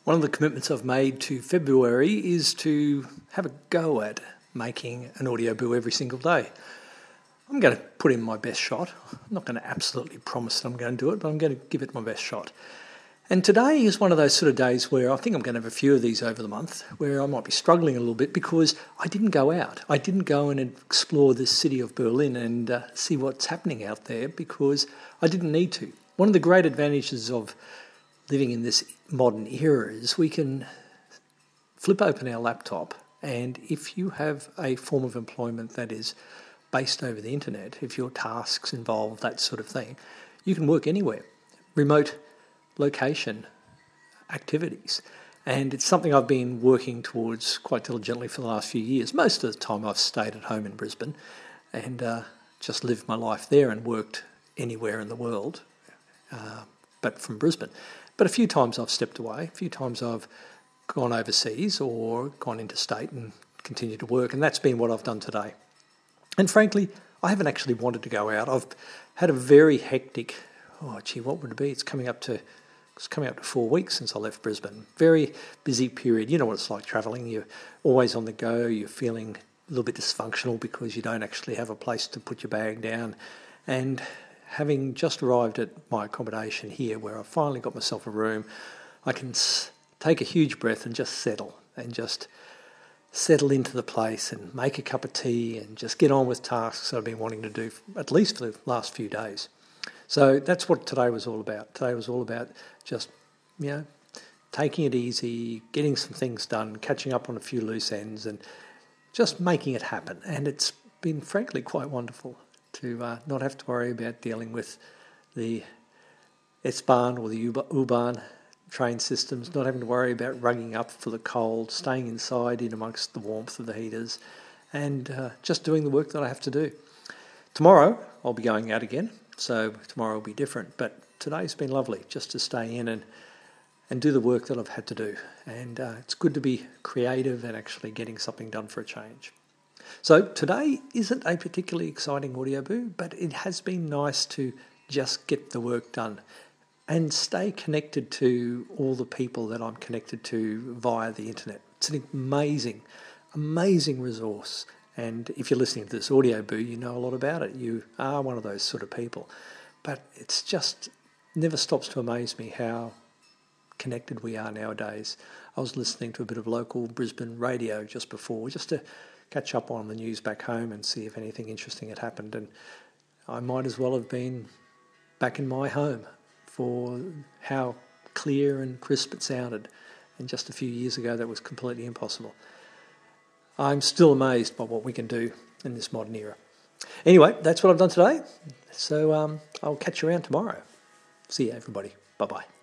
One of the commitments I've made to February is to have a go at making an Audioboo every single day. I'm going to put in my best shot. I'm not going to absolutely promise that I'm going to do it, but I'm going to give it my best shot. And today is one of those sort of days where I think I'm going to have a few of these over the month, where I might be struggling a little bit because I didn't go out. I didn't go and explore the city of Berlin and see what's happening out there because I didn't need to. One of the great advantages of living in this modern era is we can flip open our laptop, and if you have a form of employment that is based over the internet, if your tasks involve that sort of thing, you can work anywhere. Remote location activities. And it's something I've been working towards quite diligently for the last few years. Most of the time I've stayed at home in Brisbane and just lived my life there and worked anywhere in the world, but from Brisbane. But a few times I've stepped away, a few times I've gone overseas or gone interstate and continued to work, and that's been what I've done today. And frankly, I haven't actually wanted to go out. I've had a very hectic, what would it be? It's coming up to 4 weeks since I left Brisbane. Very busy period. You know what it's like travelling. You're always on the go. You're feeling a little bit dysfunctional because you don't actually have a place to put your bag down. And having just arrived at my accommodation here, where I've finally got myself a room, I can take a huge breath and just settle into the place and make a cup of tea and just get on with tasks I've been wanting to do at least for the last few days. So that's what today was all about. Today was all about just, taking it easy, getting some things done, catching up on a few loose ends and just making it happen. And it's been frankly quite wonderful to not have to worry about dealing with the S-Bahn or the U-Bahn train systems, not having to worry about rugging up for the cold, staying inside in amongst the warmth of the heaters, and just doing the work that I have to do. Tomorrow I'll be going out again, so tomorrow will be different, but today's been lovely just to stay in and do the work that I've had to do. And it's good to be creative and actually getting something done for a change. So today isn't a particularly exciting Audioboo, but it has been nice to just get the work done and stay connected to all the people that I'm connected to via the internet. It's an amazing, amazing resource. And if you're listening to this Audioboo, you know a lot about it. You are one of those sort of people. But it's just never stops to amaze me how connected we are nowadays. I was listening to a bit of local Brisbane radio just before, just to catch up on the news back home and see if anything interesting had happened. And I might as well have been back in my home for how clear and crisp it sounded. And just a few years ago, that was completely impossible. I'm still amazed by what we can do in this modern era. Anyway, that's what I've done today. So I'll catch you around tomorrow. See you, everybody. Bye-bye.